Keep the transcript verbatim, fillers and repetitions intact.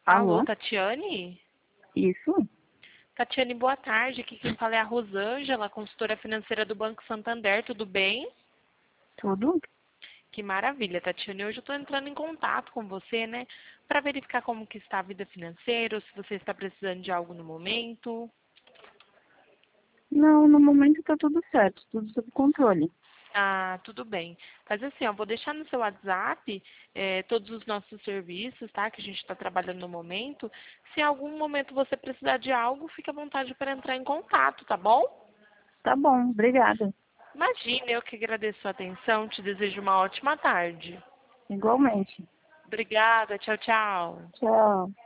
Alô, Alô? Tatiane? Isso? Tatiane, boa tarde. Aqui quem fala é a Rosângela, consultora financeira do Banco Santander. Tudo bem? Tudo? Que maravilha, Tatiane. Hoje eu estou entrando em contato com você, né? Para verificar como que está a vida financeira, ou se você está precisando de algo no momento. Não, no momento tá tudo certo, tudo sob controle. Ah, tudo bem. Mas assim, eu vou deixar no seu WhatsApp eh, todos os nossos serviços, tá? Que a gente está trabalhando no momento. Se em algum momento você precisar de algo, fique à vontade para entrar em contato, tá bom? Tá bom, obrigada. Imagina, eu que agradeço a sua atenção, te desejo uma ótima tarde. Igualmente. Obrigada, tchau, tchau. Tchau.